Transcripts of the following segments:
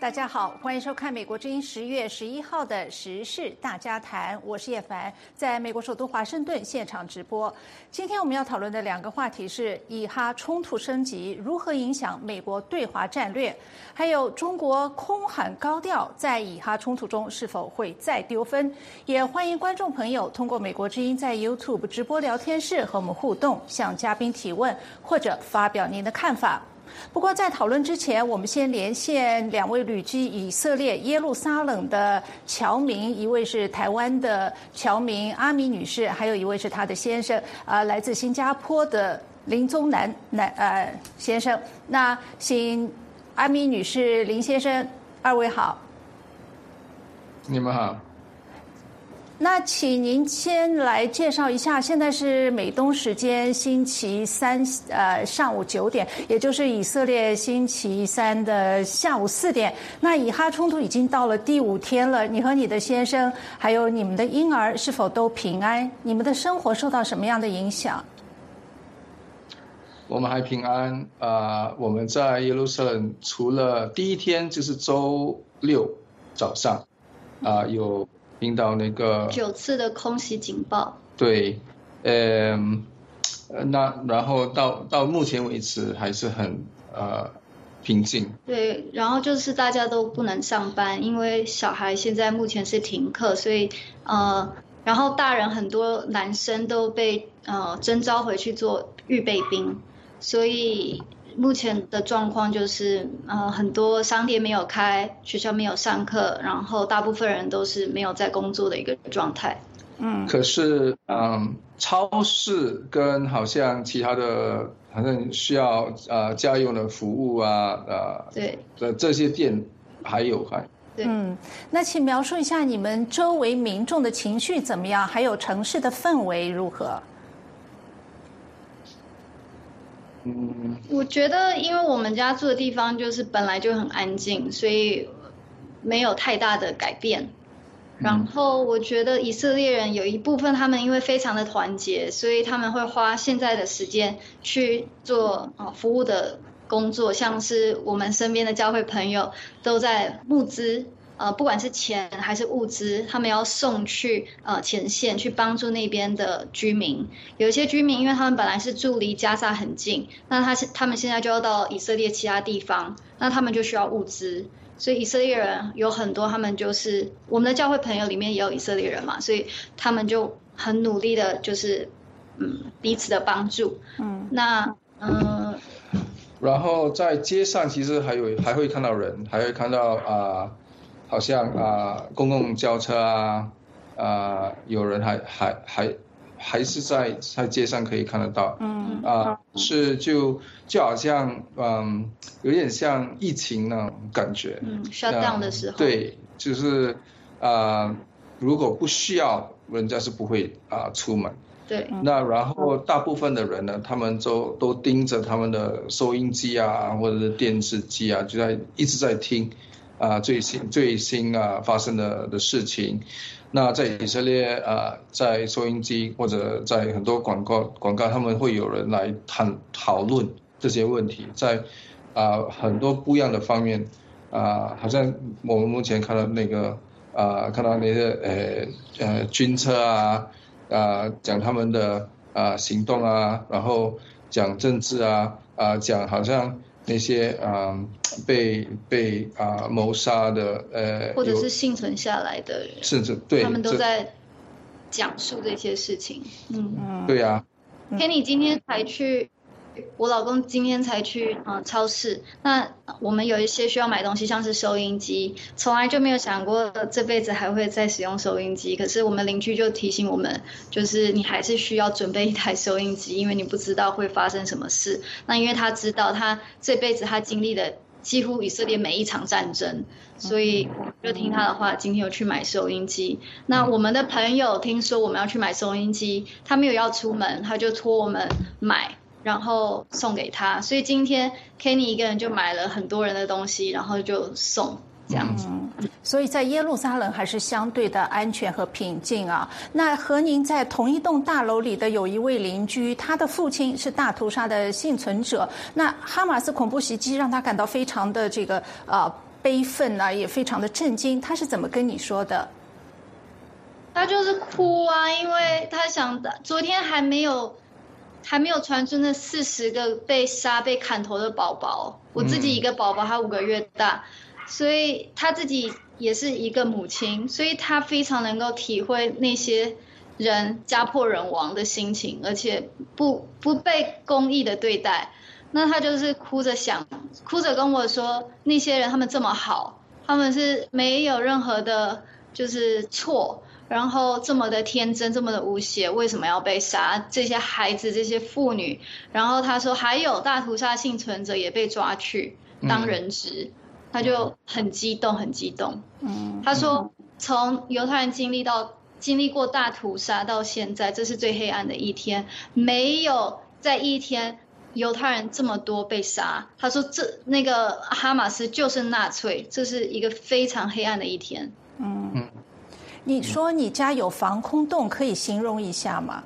大家好，欢迎收看美国之音10月11号的时事大家谈，我是叶凡，在美国首都华盛顿现场直播。今天我们要讨论的两个话题是以哈冲突升级如何影响美国对华战略，还有中国空喊高调在以哈冲突中是否会再丢分。也欢迎观众朋友通过美国之音在 YouTube 直播聊天室和我们互动，向嘉宾提问或者发表您的看法。不过在讨论之前，我们先连线两位旅居以色列耶路撒冷的侨民，一位是台湾的侨民阿米女士，还有一位是她的先生，来自新加坡的林宗南先生。那请阿米女士、林先生二位好。 你们好。 那请您先来介绍一下，现在是美东时间星期三上午9点，也就是以色列星期三的下午4点。那以哈冲突已经到了第5天了，你和你的先生还有你们的婴儿是否都平安？你们的生活受到什么样的影响？ 我们还平安我们在耶路撒冷除了第一天就是周6早上有听到那个 9次的空袭警报。 对，那然后到目前为止还是很平静。 对，然后就是大家都不能上班，因为小孩现在目前是停课，所以然后大人很多男生都被征召回去做预备兵，所以目前的状况就是很多商店没有开，学校没有上课，然后大部分人都是没有在工作的一个状态。 可是超市跟好像其他的好像需要家用的服务对这些店还有。 对， 那请描述一下你们周围民众的情绪怎么样，还有城市的氛围如何？ 我觉得因为我们家住的地方就是本来就很安静，所以没有太大的改变。然后我觉得以色列人有一部分他们因为非常的团结，所以他们会花现在的时间去做服务的工作，像是我们身边的教会朋友都在募资，不管是钱还是物资，他们要送去前线去帮助那边的居民。有一些居民因为他们本来是住离加沙很近，那他们现在就要到以色列其他地方，那他们就需要物资。所以以色列人有很多，他们就是我们的教会朋友里面也有以色列人嘛，所以他们就很努力的，就是彼此的帮助。 然后在街上其实还会看到人，还会看到好像公共轿车有人还是在街上可以看得到。是就好像有点像疫情那种感觉。 shut down 的时候。 对，就是如果不需要，人家是不会出门。 对。 那然后大部分的人呢，他们都盯着他们的收音机或者是电视机就一直在听最新发生的事情。那在以色列在收音机或者在很多广告他们会有人来讨论这些问题，在很多不一样的方面好像我们目前看到看到那些军车讲他们的行动然后讲政治讲好像那些被谋杀的或者是幸存下来的人， 甚至对他们都在讲述这些事情。 对呀。 Kenny 今天才去，我老公今天才去超市。那我们有一些需要买东西，像是收音机，从来就没有想过这辈子还会再使用收音机。可是我们邻居就提醒我们，就是你还是需要准备一台收音机，因为你不知道会发生什么事。那因为他知道他这辈子他经历的几乎以色列每一场战争，所以我们就听他的话，今天有去买收音机。那我们的朋友听说我们要去买收音机，他没有要出门，他就托我们买，然后送给他。所以今天 Kenny 一个人就买了很多人的东西，然后就送这样子。 所以在耶路撒冷还是相对的安全和平静啊。那和您在同一栋大楼里的有一位邻居，他的父亲是大屠杀的幸存者。那哈马斯恐怖袭击让他感到非常的悲愤啊，也非常的震惊。他是怎么跟你说的？ 他就是哭啊，因为他想的昨天还没有传出那40个被杀被砍头的宝宝，我自己一个宝宝，他5个月大，所以他自己也是一个母亲，所以他非常能够体会那些人家破人亡的心情，而且不被公义的对待。那他就是哭着跟我说，那些人他们这么好，他们是没有任何的就是错，然后这么的天真，这么的无邪，为什么要被杀？这些孩子，这些妇女，然后他说还有大屠杀幸存者也被抓去当人质，他就很激动，很激动。他说从犹太人经历过大屠杀到现在，这是最黑暗的一天，没有在一天犹太人这么多被杀。他说那个哈马斯就是纳粹，这是一个非常黑暗的一天。 你说你家有防空洞，可以形容一下吗？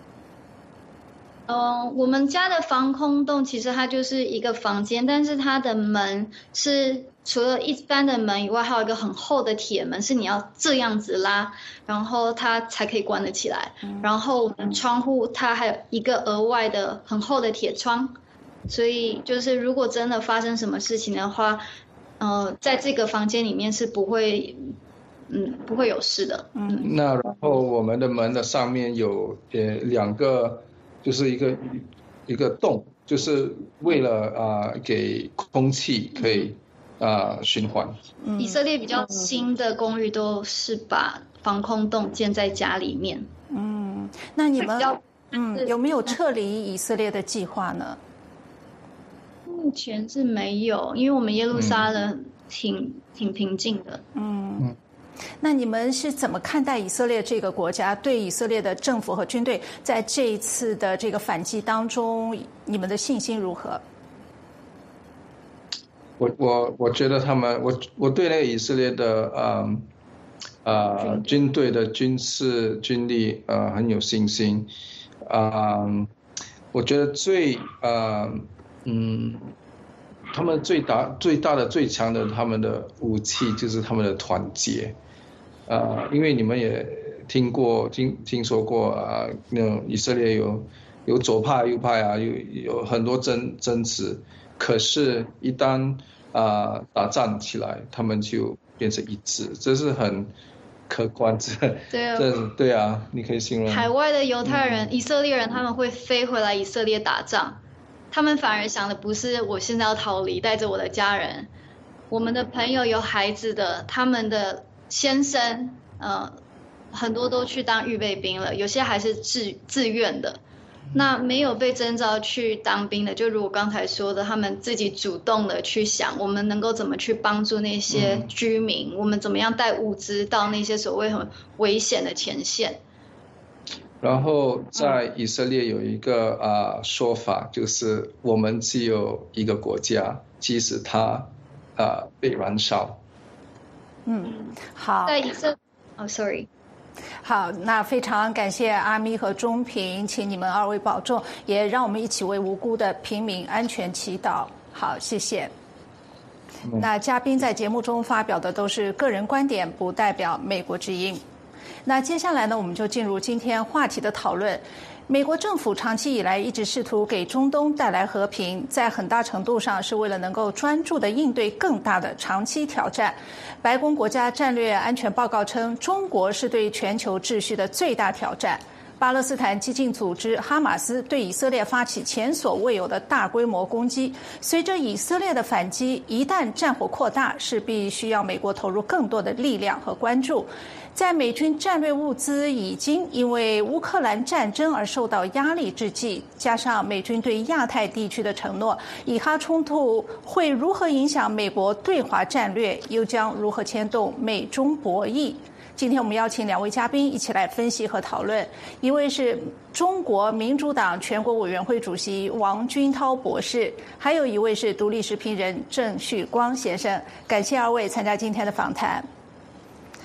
我们家的防空洞其实它就是一个房间，但是它的门是除了一般的门以外，还有一个很厚的铁门，是你要这样子拉，然后它才可以关得起来。然后我们窗户它还有一个额外的很厚的铁窗，所以就是如果真的发生什么事情的话，在这个房间里面是不会有事的。 那然后我们的门的上面有2个，就是一个洞，就是为了给空气可以循环。 以色列比较新的公寓都是把防空洞建在家里面。 那你们有没有撤离以色列的计划呢？ 目前是没有，因为我们耶路撒冷挺平静的。 那你们是怎么看待以色列这个国家？对以色列的政府和军队在这一次的这个反击当中，你们的信心如何？ 我觉得我对那个以色列的军队的军力很有信心。我觉得他们最大的最强的他们的武器就是他们的团结。因为你们也听说过那种以色列有左派右派有很多争执，可是一旦打仗起来，他们就变成一致，这是很客观。对啊，你可以形容。 海外的犹太人、以色列人，他们会飞回来以色列打仗，他们反而想的不是我现在要逃离，带着我的家人。我们的朋友有孩子的，他们的先生，很多都去当预备兵了，有些还是自愿的。那没有被征召去当兵的，就如我刚才说的，他们自己主动的去想，我们能够怎么去帮助那些居民，我们怎么样带物资到那些所谓很危险的前线。 然后在以色列有一个说法，就是我们只有一个国家，即使它被燃烧。 好。 在以色列，sorry。 好，那非常感谢阿咪和钟平，请你们2位保重，也让我们一起为无辜的平民安全祈祷。好，谢谢。那嘉宾在节目中发表的都是个人观点，不代表美国之音。那接下来呢，我们就进入今天话题的讨论。美国政府长期以来一直试图给中东带来和平，在很大程度上是为了能够专注地应对更大的长期挑战。白宫国家战略安全报告称，中国是对全球秩序的最大挑战。巴勒斯坦激进组织哈马斯对以色列发起前所未有的大规模攻击。随着以色列的反击，一旦战火扩大，势必需要美国投入更多的力量和关注。在美军战略物资已经因为乌克兰战争而受到压力之际，加上美军对亚太地区的承诺，以哈冲突会如何影响美国对华战略，又将如何牵动美中博弈？今天我们邀请2位嘉宾一起来分析和讨论，一位是中国民主党全国委员会主席王军涛博士，还有一位是独立时评人郑旭光先生。感谢2位参加今天的访谈。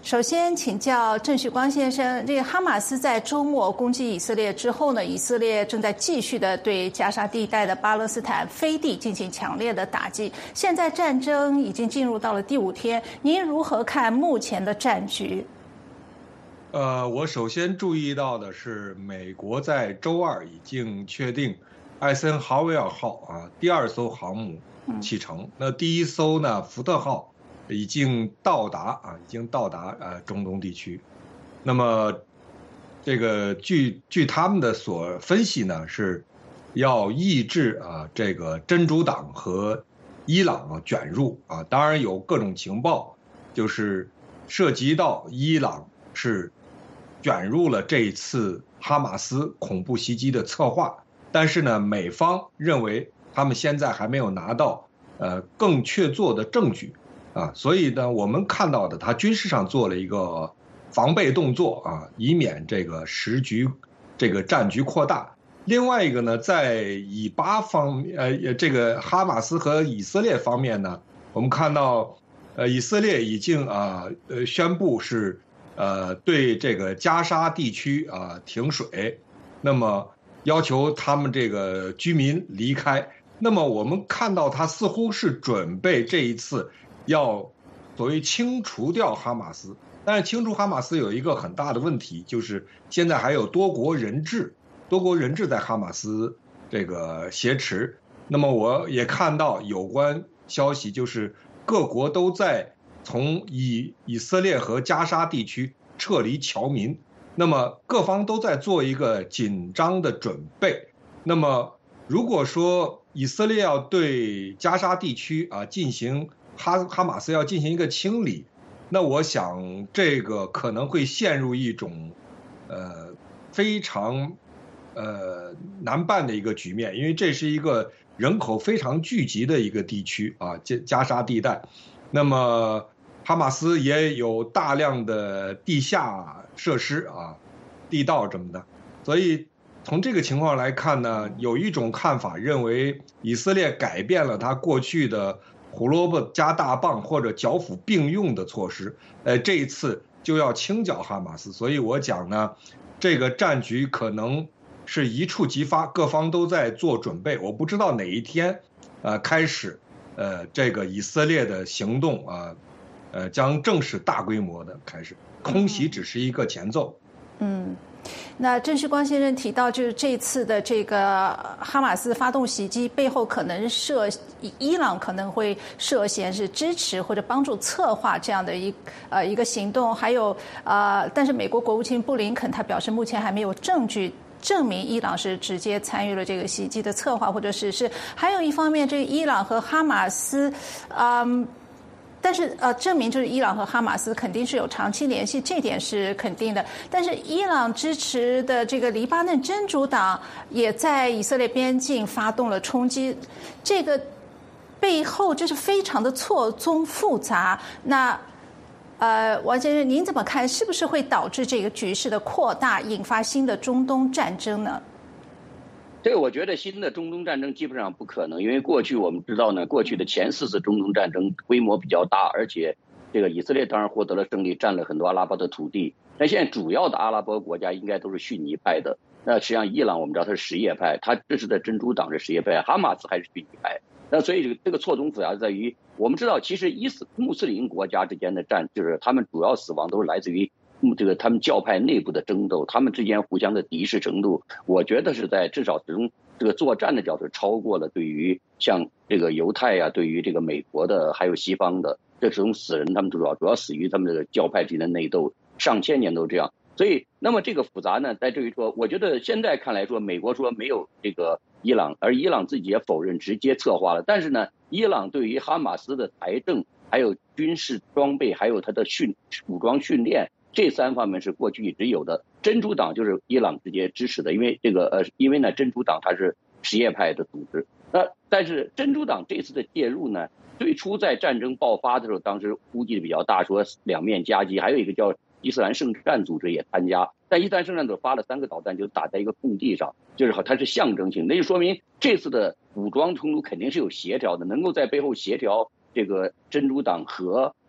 首先请教郑旭光先生，这个哈马斯在周末攻击以色列之后呢，以色列正在继续的对加沙地带的巴勒斯坦飞地进行强烈的打击。现在战争已经进入到了第5天，您如何看目前的战局？ 我首先注意到的是，美国在周二已经确定艾森豪威尔号第2艘航母启程。那第1艘呢，福特号已经到达中东地区。那么这个据他们的所分析呢，是要抑制这个真主党和伊朗卷入当然有各种情报，就是涉及到伊朗是卷入了这一次哈马斯恐怖袭击的策划，但是呢，美方认为他们现在还没有拿到更确凿的证据所以呢，我们看到的他军事上做了一个防备动作以免这个这个战局扩大。另外一个呢，在以巴方面，这个哈马斯和以色列方面呢，我们看到以色列已经宣布是对这个加沙地区停水，那么要求他们这个居民离开。那么我们看到他似乎是准备这一次要所谓清除掉哈马斯，但是清除哈马斯有一个很大的问题，就是现在还有多国人质在哈马斯这个挟持。那么我也看到有关消息，就是各国都在从以色列和加沙地区撤离侨民，那么各方都在做一个紧张的准备。那么如果说以色列要对加沙地区进行哈马斯要进行一个清理，那我想这个可能会陷入一种非常难办的一个局面，因为这是一个人口非常聚集的一个地区加沙地带。那么哈马斯也有大量的地下设施地道什么的，所以从这个情况来看呢，有一种看法认为以色列改变了他过去的胡萝卜加大棒或者剿抚并用的措施，这一次就要清剿哈马斯。所以我讲呢，这个战局可能是一触即发，各方都在做准备。我不知道哪一天开始这个以色列的行动将正式大规模的开始，空袭只是一个前奏。 那郑旭光先生提到，就是这次的这个哈马斯发动袭击背后，可能伊朗可能会涉嫌是支持或者帮助策划这样的一个行动，还有但是美国国务卿布林肯他表示，目前还没有证据证明伊朗是直接参与了这个袭击的策划或者实施。还有一方面，这个伊朗和哈马斯，但是证明就是伊朗和哈马斯肯定是有长期联系，这点是肯定的。但是伊朗支持的这个黎巴嫩真主党也在以色列边境发动了冲击，这个背后就是非常的错综复杂。那王先生，您怎么看？是不是会导致这个局势的扩大，引发新的中东战争呢？ 这个我觉得新的中东战争基本上不可能，因为过去我们知道呢，过去的前4次中东战争规模比较大，而且这个以色列当然获得了胜利，占了很多阿拉伯的土地。但现在主要的阿拉伯国家应该都是逊尼派的。那实际上伊朗我们知道它是什叶派，它支持的真主党是什叶派，哈马斯还是逊尼派。那所以这个错综复杂在于，我们知道其实穆斯林国家之间的就是他们主要死亡都是来自于他们教派内部的争斗，他们之间互相的敌视程度，我觉得是在至少从这个作战的角度超过了对于像这个犹太对于这个美国的还有西方的这种死人，他们主要死于他们的教派之间的内斗，上千年都这样。所以那么这个复杂呢，在这里说，我觉得现在看来说，美国说没有这个伊朗，而伊朗自己也否认直接策划了。但是呢，伊朗对于哈马斯的财政还有军事装备还有它的武装训练，这3方面是过去一直有的。真主党就是伊朗直接支持的，因为呢真主党它是什叶派的组织。但是真主党这次的介入呢，最初在战争爆发的时候，当时估计的比较大，说两面夹击，还有一个叫伊斯兰圣战组织也参加，但伊斯兰圣战组织发了3个导弹就打在一个空地上，就是它是象征性，那就说明这次的武装冲突肯定是有协调的，能够在背后协调这个真主党和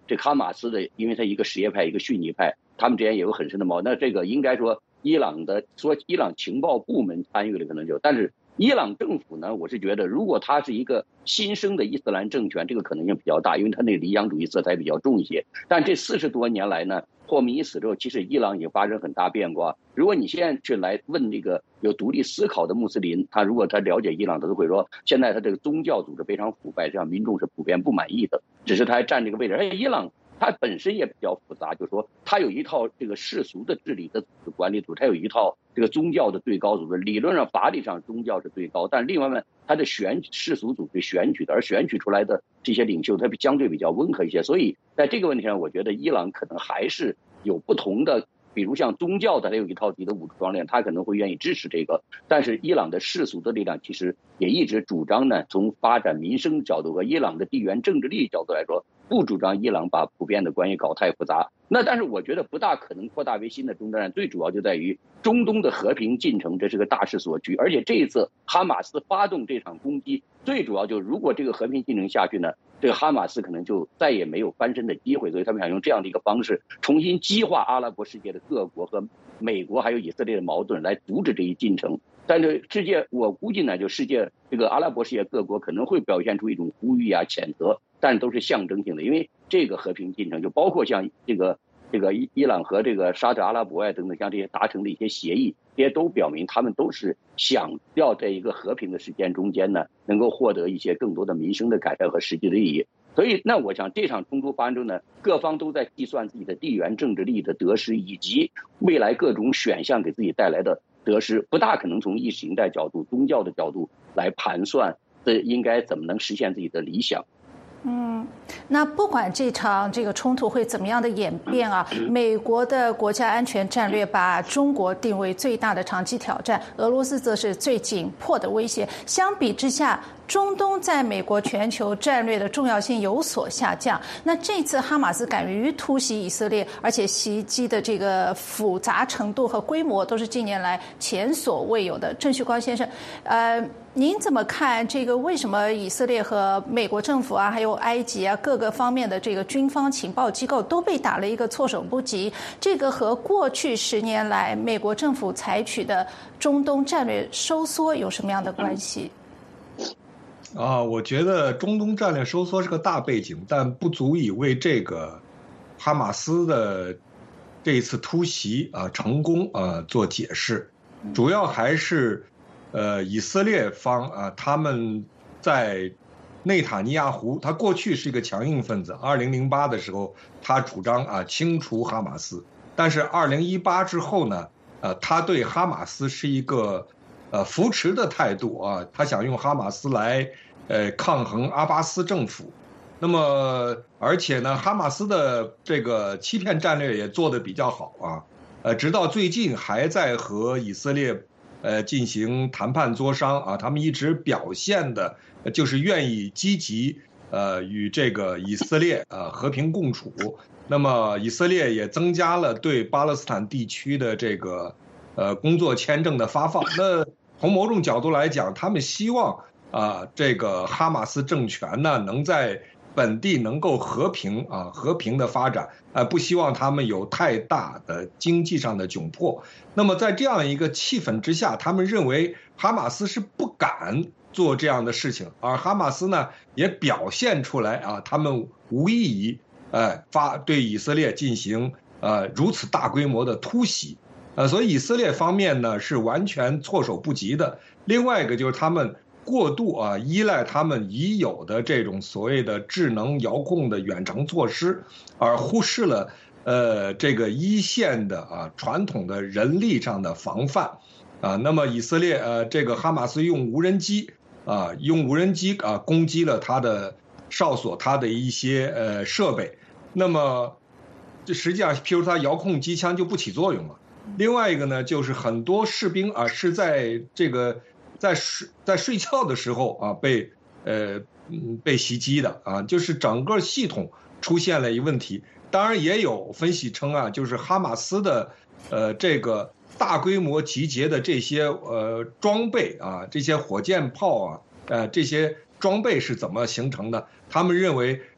这哈马斯的，因为他一个什叶派一个逊尼派，他们之间也有很深的矛盾。那这个应该说伊朗情报部门参与了可能就，但是伊朗政府呢，我是觉得如果他是一个新生的伊斯兰政权，这个可能性比较大，因为他那理想主义色彩比较重一些。但这40多年来呢，霍梅尼死之后，其实伊朗已经发生很大变化。如果你现在去来问这个有独立思考的穆斯林，如果他了解伊朗，他都会说，现在他这个宗教组织非常腐败，这样民众是普遍不满意的。只是他还占这个位置，而且伊朗它本身也比较复杂，就是说它有一套这个世俗的治理的管理组织，它有一套这个宗教的最高组织。理论上法理上宗教是最高，但另外呢，它的世俗组织选举的，而选举出来的这些领袖，它相对比较温和一些。所以在这个问题上，我觉得伊朗可能还是有不同的，比如像宗教的，它有一套自己的武装力量，他可能会愿意支持这个。但是伊朗的世俗的力量其实也一直主张呢，从发展民生角度和伊朗的地缘政治利益角度来说，不主张伊朗把普遍的关系搞太复杂。那但是我觉得不大可能扩大为新的中东战，最主要就在于中东的和平进程，这是个大势所趋。而且这一次哈马斯发动这场攻击，最主要就是如果这个和平进程下去呢，这个哈马斯可能就再也没有翻身的机会，所以他们想用这样的一个方式重新激化阿拉伯世界的各国和美国还有以色列的矛盾，来阻止这一进程。但是世界，我估计呢，就世界这个阿拉伯世界各国可能会表现出一种呼吁啊、谴责，但都是象征性的，因为这个和平进程就包括像这个伊朗和这个沙特阿拉伯啊等等，像这些达成的一些协议，这些都表明他们都是想要在一个和平的时间中间呢，能够获得一些更多的民生的改善和实际的利益。所以，那我想这场冲突发生中呢，各方都在计算自己的地缘政治利益的得失，以及未来各种选项给自己带来的得失，不大可能从意识形态角度、宗教的角度来盘算应该怎么能实现自己的理想。 那不管这场冲突会怎么样的演变啊，美国的国家安全战略把中国定为最大的长期挑战，俄罗斯则是最紧迫的威胁。相比之下，中东在美国全球战略的重要性有所下降。那这次哈马斯敢于突袭以色列，而且袭击的这个复杂程度和规模都是近年来前所未有的。郑旭光先生，您怎么看这个？为什么以色列和美国政府啊，还有埃及啊各个方面的这个军方情报机构都被打了一个措手不及？这个和过去10年来美国政府采取的中东战略收缩有什么样的关系？ 我觉得中东战略收缩是个大背景，但不足以为这个哈马斯的这一次突袭成功做解释。主要还是以色列方他们在内塔尼亚胡，他过去是一个强硬分子，2008的时候他主张清除哈马斯，但是2018之后呢，他对哈马斯是一个扶持的态度他想用哈马斯来抗衡阿巴斯政府。那么而且呢，哈马斯的这个欺骗战略也做得比较好直到最近还在和以色列进行谈判磋商他们一直表现的就是愿意积极与这个以色列和平共处。那么以色列也增加了对巴勒斯坦地区的这个工作签证的发放。那从某种角度来讲，他们希望这个哈马斯政权呢能在本地能够和平的发展，不希望他们有太大的经济上的窘迫。那么在这样一个气氛之下，他们认为哈马斯是不敢做这样的事情，而哈马斯呢也表现出来他们无意义对以色列进行如此大规模的突袭。所以以色列方面呢是完全措手不及的。另外一个就是他们过度依赖他们已有的这种所谓的智能遥控的远程措施，而忽视了这个一线的传统的人力上的防范那么以色列这个哈马斯用无人机攻击了他的哨所，他的一些设备。那么这实际上譬如他遥控机枪就不起作用了。另外一个呢，就是很多士兵是在这个在睡觉的时候被袭击的就是整个系统出现了一问题。当然也有分析称就是哈马斯的这个大规模集结的这些装备这些火箭炮这些装备是怎么形成的？他们认为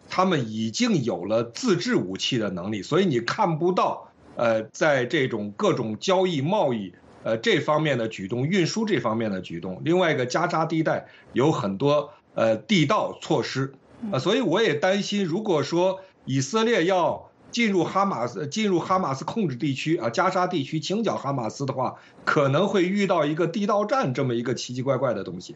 他们已经有了自制武器的能力，所以你看不到在这种各种交易贸易这方面的举动，运输这方面的举动。另外一个加沙地带有很多地道措施所以我也担心，如果说以色列要进入哈马斯控制地区加沙地区清剿哈马斯的话，可能会遇到一个地道战这么一个奇奇怪怪的东西。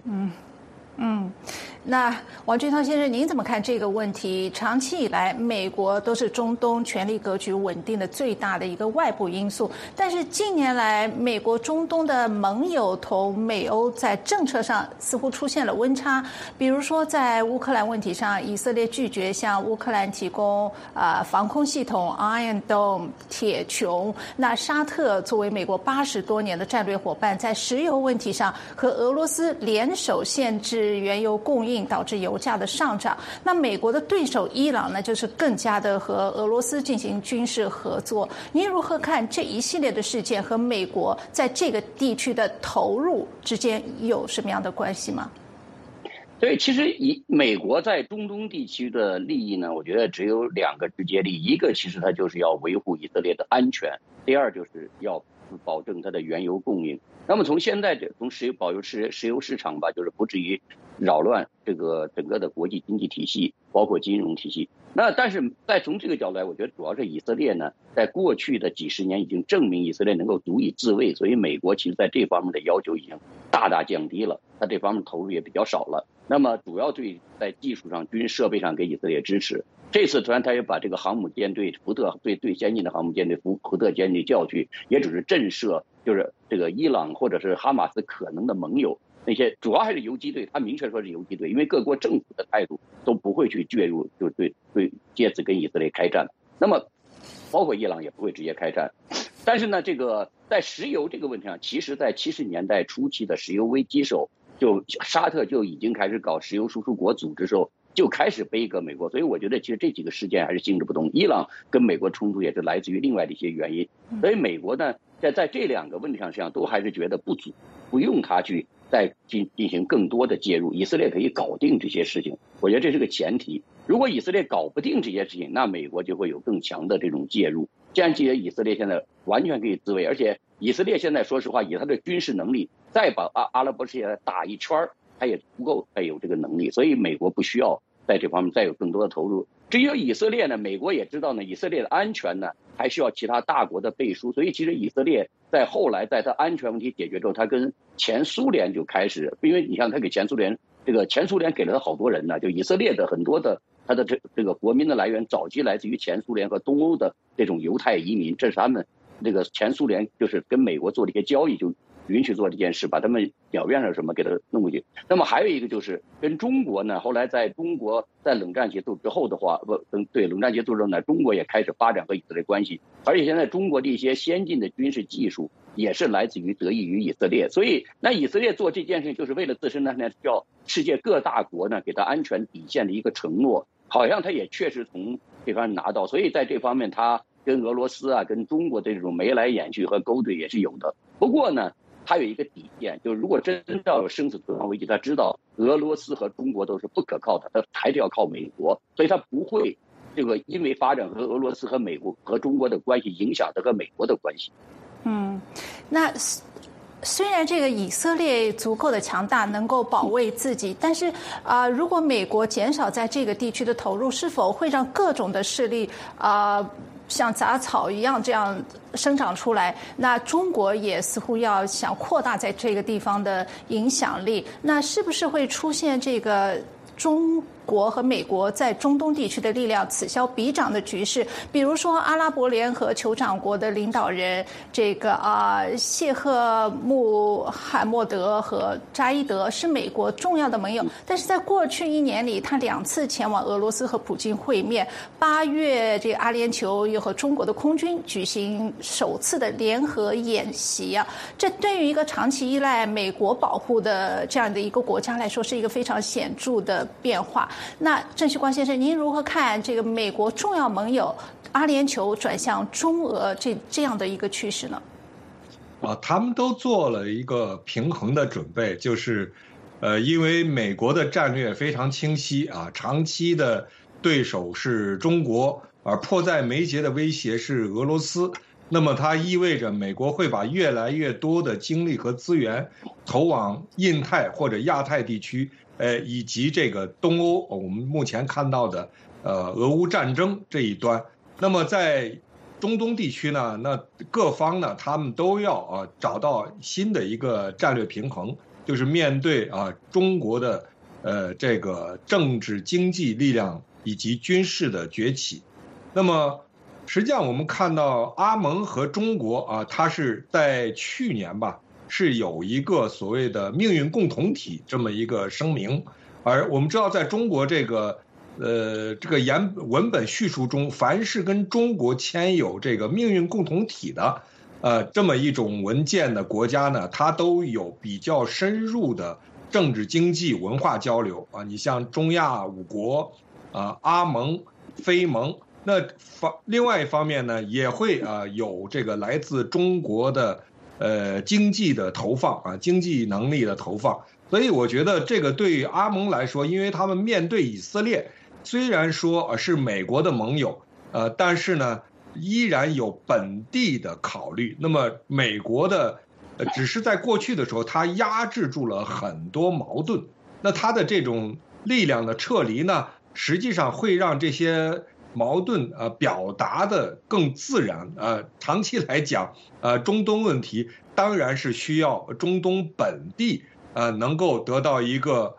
那王俊涛先生，您怎么看这个问题？长期以来，美国都是中东权力格局稳定的最大的一个外部因素，但是近年来，美国中东的盟友同美欧在政策上似乎出现了温差。比如说，在乌克兰问题上，以色列拒绝向乌克兰提供防空系统 Iron Dome 铁穹。那沙特作为美国80多年的战略伙伴，在石油问题上和俄罗斯联手限制原油供应，导致油价的上涨。那美国的对手伊朗呢，就是更加的和俄罗斯进行军事合作。您如何看这一系列的事件和美国在这个地区的投入之间有什么样的关系吗？ 对，其实美国在中东地区的利益呢，我觉得只有2个直接利益，一个其实它就是要维护以色列的安全，第二就是要保证它的原油供应。那么从现在从保留石油市场吧，就是不至于扰乱这个整个的国际经济体系，包括金融体系。那但是再从这个角度来，我觉得主要是以色列呢，在过去的几十年已经证明以色列能够足以自卫，所以美国其实在这方面的要求已经大大降低了，它这方面投入也比较少了。那么主要在技术上、军事设备上给以色列支持。这次突然他也把这个航母舰队最先进的航母舰队福特舰队叫去，也只是震慑就是这个伊朗或者是哈马斯可能的盟友，那些主要还是游击队，他明确说是游击队，因为各国政府的态度都不会去介入，就借此跟以色列开战。那么包括伊朗也不会直接开战。但是呢，这个在石油这个问题上，其实在70年代初期的石油危机时候，就沙特就已经开始搞石油输出国组织时候，就开始背个美国。所以我觉得其实这几个事件还是性质不同。伊朗跟美国冲突也是来自于另外的一些原因。所以美国呢，在这2个问题上，实际上都还是觉得不足，不用他去再进行更多的介入，以色列可以搞定这些事情。我觉得这是个前提。如果以色列搞不定这些事情，那美国就会有更强的这种介入。这样以色列现在完全可以自卫，而且以色列现在说实话，以他的军事能力再把阿拉伯世界打一圈，他也不够再有这个能力，所以美国不需要在这方面再有更多的投入。至于以色列呢，美国也知道呢，以色列的安全呢还需要其他大国的背书，所以其实以色列在后来在它安全问题解决之后，它跟前苏联就开始，因为你像它给前苏联给了他好多人呢，就以色列的很多的他的这个国民的来源早期来自于前苏联和东欧的这种犹太移民，这是他们这个前苏联就是跟美国做的一些交易，就允许做这件事，把他们表面上什么给他弄过去。那么还有一个就是跟中国呢，后来在中国在冷战结束之后的话，冷战结束之后呢，中国也开始发展和以色列关系，而且现在中国的一些先进的军事技术也是来自于得益于以色列。所以那以色列做这件事情就是为了自身呢，需要世界各大国呢给他安全底线的一个承诺，好像他也确实从这方面拿到，所以在这方面他跟俄罗斯跟中国的这种眉来眼去和勾兑也是有的。不过呢，他有一个底线，就是如果真要有生死存亡危机，他知道俄罗斯和中国都是不可靠的，他还是要靠美国，所以他不会这个因为发展和俄罗斯和美国和中国的关系影响他和美国的关系。 那虽然这个以色列足够的强大，能够保卫自己，但是如果美国减少在这个地区的投入，是否会让各种的势力像杂草一样这样生长出来？那中国也似乎要想扩大在这个地方的影响力，那是不是会出现这个中国和美国在中东地区的力量此消彼长的局势？比如说阿拉伯联合酋长国的领导人这个谢赫穆罕默德和扎伊德是美国重要的盟友，但是在过去1年里，他2次前往俄罗斯和普京会面。8月，这个阿联酋又和中国的空军举行首次的联合演习这对于一个长期依赖美国保护的这样的一个国家来说，是一个非常显著的变化。那郑旭光先生，您如何看这个美国重要盟友阿联酋转向中俄这样的一个趋势呢？ 他们都做了一个平衡的准备，就是因为美国的战略非常清晰长期的对手是中国，而迫在眉睫的威胁是俄罗斯。那么它意味着美国会把越来越多的精力和资源投往印太或者亚太地区，以及这个东欧，我们目前看到的俄乌战争这一端。那么在中东地区呢，那各方呢，他们都要找到新的一个战略平衡，就是面对中国的这个政治经济力量以及军事的崛起。那么实际上我们看到阿盟和中国它是在去年吧，是有一个所谓的命运共同体这么一个声明。而我们知道在中国这个文本叙述中，凡是跟中国签有这个命运共同体的这么一种文件的国家呢，它都有比较深入的政治经济文化交流你像中亚5国阿盟非盟，那另外一方面呢，也会有这个来自中国的经济的投放经济能力的投放。所以我觉得这个对于阿盟来说，因为他们面对以色列，虽然说是美国的盟友但是呢依然有本地的考虑。那么美国的只是在过去的时候，它压制住了很多矛盾，那它的这种力量的撤离呢，实际上会让这些矛盾表达的更自然长期来讲中东问题当然是需要中东本地能够得到一个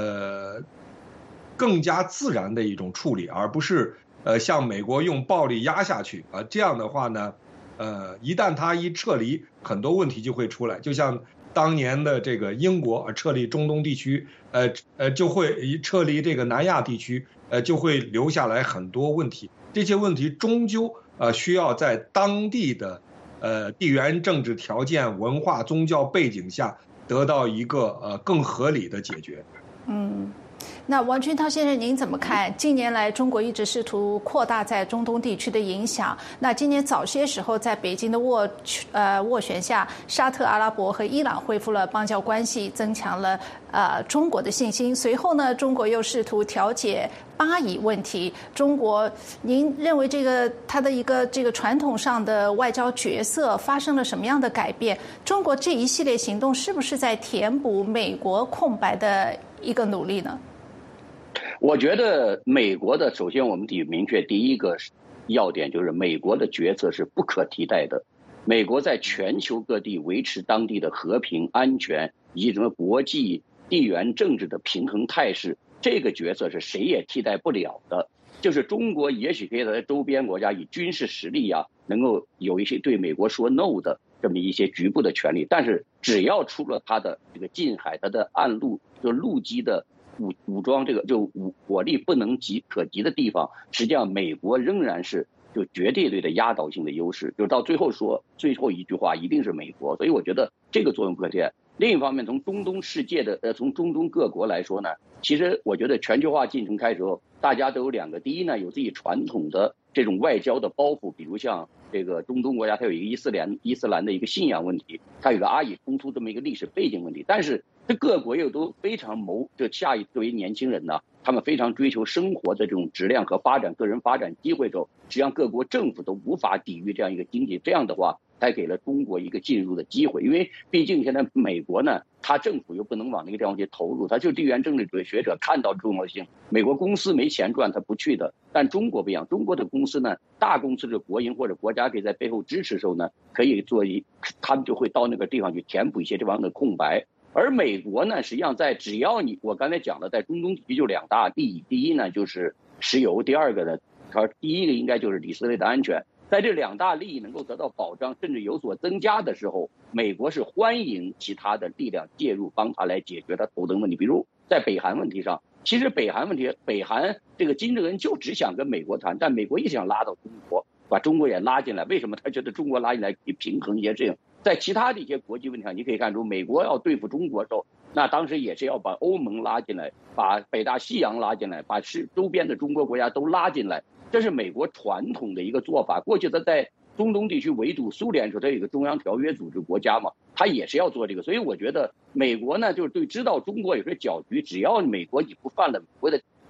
更加自然的一种处理，而不是像美国用暴力压下去这样的话呢一旦它一撤离，很多问题就会出来，就像当年的这个英国撤离中东地区就会撤离这个南亚地区就会留下来很多问题。这些问题终究需要在当地的地缘政治条件、文化、宗教背景下得到一个更合理的解决。 那王军涛先生，您怎么看？近年来，中国一直试图扩大在中东地区的影响。那今年早些时候，在北京的斡旋下，沙特阿拉伯和伊朗恢复了邦交关系，增强了中国的信心。随后呢，中国又试图调解巴以问题。中国，您认为它的一个这个传统上的外交角色发生了什么样的改变？中国这一系列行动是不是在填补美国空白的一个努力呢？ 我觉得美国的，首先我们得明确第一个要点，就是美国的角色是不可替代的。美国在全球各地维持当地的和平安全以及什么国际地缘政治的平衡态势，这个角色是谁也替代不了的。就是中国也许可以在周边国家以军事实力能够有一些对美国说 no 的这么一些局部的权利，但是只要出了它的这个近海，它的岸路就陆基的武装这个就火力不能可及的地方，实际上美国仍然是就绝对的压倒性的优势，就到最后说最后一句话一定是美国。所以我觉得这个作用不可替代。另一方面，从中东世界的从中东各国来说呢，其实我觉得全球化进程开始后，大家都有两个，第一呢，有自己传统的这种外交的包袱，比如像这个中东国家，它有一个伊斯兰的一个信仰问题，它有一个阿以冲突这么一个历史背景问题，但是这各国又都非常这下一作为年轻人呢，他们非常追求生活的这种质量和发展，个人发展机会的时候，实际上各国政府都无法抵御这样一个经济，这样的话才给了中国一个进入的机会。因为毕竟现在美国呢，他政府又不能往那个地方去投入，他就地缘政治学者看到重要性，美国公司没钱赚他不去的，但中国不一样，中国的公司呢，大公司的国营或者国家可以在背后支持的时候呢，可以他们就会到那个地方去填补一些这方的空白。而美国呢，实际上只要我刚才讲的，在中东地区就两大利益，第一呢就是石油，第二个呢，第一个应该就是以色列的安全。在这两大利益能够得到保障，甚至有所增加的时候，美国是欢迎其他的力量介入，帮他来解决他头疼问题。比如在北韩问题上，其实北韩问题，北韩这个金正恩就只想跟美国谈，但美国也想拉到中国，把中国也拉进来。为什么他觉得中国拉进来可以平衡一些事情？在其他的一些国际问题上，你可以看出，美国要对付中国的时候，那当时也是要把欧盟拉进来，把北大西洋拉进来，把周边的中国国家都拉进来。这是美国传统的一个做法。过去他在中东地区围堵苏联的时候，他有一个中央条约组织国家嘛，他也是要做这个。所以我觉得美国呢，就是知道中国有些搅局，只要美国你不犯了美国的底线，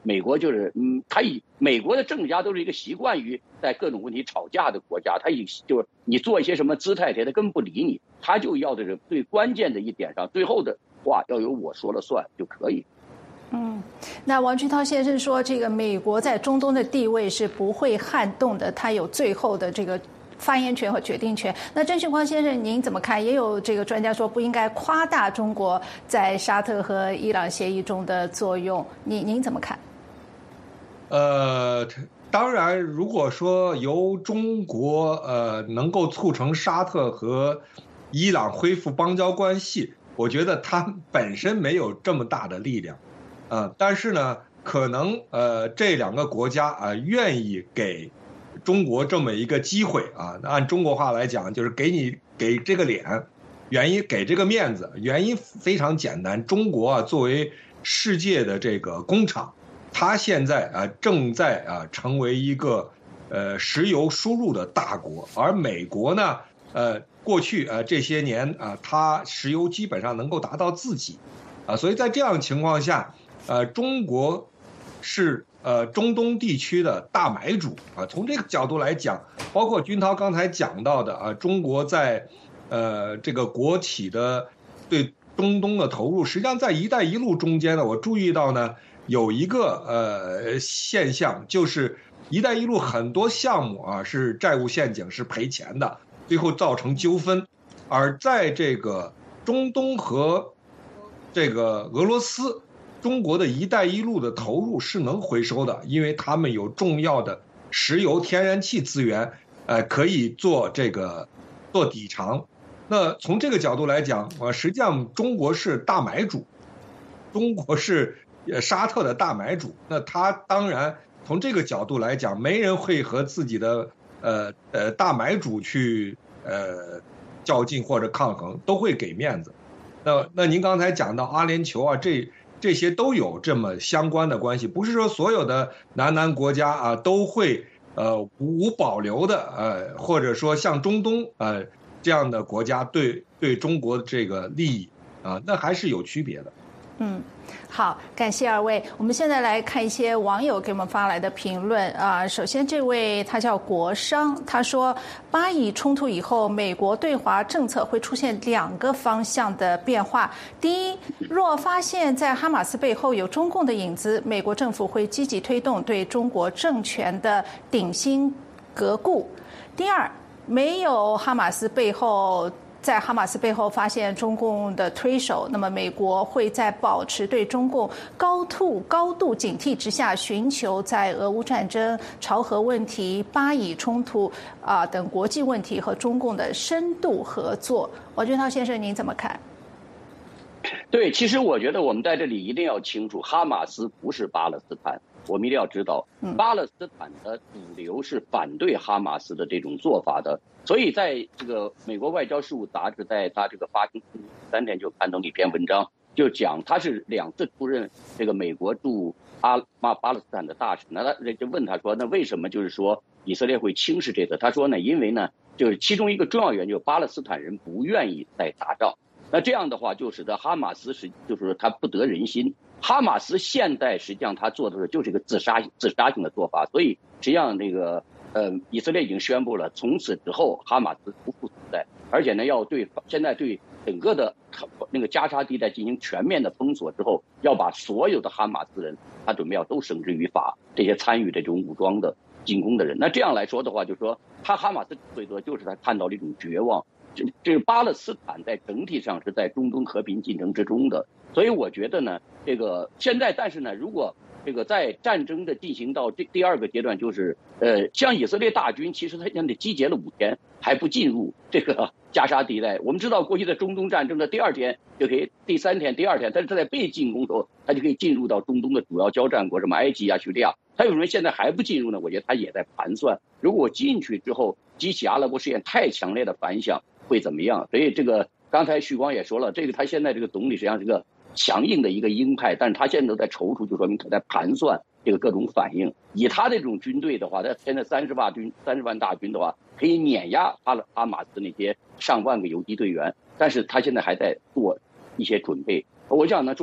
美国就是美国的政治家都是一个习惯于在各种问题吵架的国家，就是你做一些什么姿态，他根本不理你，他就要的是最关键的一点上，最后的话要由我说了算就可以。 那王俊涛先生说，这个美国在中东的地位是不会撼动的，他有最后的这个发言权和决定权。那郑旭光先生您怎么看？也有这个专家说不应该夸大中国在沙特和伊朗协议中的作用，您怎么看？ 当然，如果说由中国能够促成沙特和伊朗恢复邦交关系，我觉得它本身没有这么大的力量。但是呢，可能这两个国家愿意给中国这么一个机会啊，按中国话来讲，就是给这个脸，原因给这个面子，原因非常简单，中国作为世界的这个工厂，它现在正在成为一个石油输入的大国，而美国呢过去这些年它石油基本上能够达到自给所以在这样的情况下。中国是中东地区的大买主从这个角度来讲，包括军涛刚才讲到的中国在这个国企的对中东的投入，实际上在“一带一路”中间呢，我注意到呢有一个现象，就是“一带一路”很多项目是债务陷阱，是赔钱的，最后造成纠纷，而在这个中东和这个俄罗斯。中国的一带一路的投入是能回收的，因为他们有重要的石油、天然气资源，可以做底偿。那从这个角度来讲，实际上中国是大买主，中国是沙特的大买主。那他当然从这个角度来讲，没人会和自己的大买主去较劲或者抗衡，都会给面子。那您刚才讲到阿联酋这些都有这么相关的关系，不是说所有的南国家都会无保留的或者说像中东这样的国家对中国的这个利益那还是有区别的。 好，感谢二位。我们现在来看一些网友给我们发来的评论首先这位他叫国商，他说巴以冲突以后，美国对华政策会出现2个方向的变化。第一，若发现在哈马斯背后有中共的影子，美国政府会积极推动对中国政权的顶新革故。第二，没有哈马斯背后在哈马斯背后发现中共的推手，那么美国会在保持对中共高度警惕之下，寻求在俄乌战争、朝核问题、巴以冲突等国际问题和中共的深度合作。王俊涛先生，您怎么看？ 对，其实我觉得我们在这里一定要清楚，哈马斯不是巴勒斯坦。我们一定要知道，巴勒斯坦的主流是反对哈马斯的这种做法的，所以在这个美国外交事务杂志在他这个发行3天就刊登了一篇文章，就讲他是2次出任这个美国驻巴勒斯坦的大使。那他就问他说，那为什么就是说以色列会轻视这个？他说呢，因为呢，就是其中一个重要原因，就是巴勒斯坦人不愿意再打仗。那这样的话，就使得哈马斯就是说他不得人心。哈马斯现在实际上他做的是就是一个自杀性的做法，所以实际上那个以色列已经宣布了，从此之后哈马斯不复存在，而且呢现在对整个的那个加沙地带进行全面的封锁之后，要把所有的哈马斯人他准备要都绳之于法，这些参与这种武装的进攻的人。那这样来说的话，就是说哈马斯最多就是他看到了一种绝望。这巴勒斯坦在整体上是在中东和平进程之中的，所以我觉得呢，这个现在但是呢，如果这个在战争的进行到第2个阶段，就是像以色列大军，其实他现在集结了5天还不进入这个加沙地带。我们知道过去的中东战争的第2天就可以，第3天、第2天，但是他在被进攻的时候，他就可以进入到中东的主要交战国，什么埃及叙利亚。他为什么现在还不进入呢？我觉得他也在盘算，如果我进去之后激起阿拉伯事件太强烈的反响会怎么样？所以这个刚才旭光也说了，这个他现在这个总理实际上是个强硬的一个鹰派，但是他现在都在踌躇，就说明他在盘算这个各种反应。以他这种军队的话，他现在30万大军的话，可以碾压哈马斯那些上万个游击队员，但是他现在还在做一些准备。我想呢说，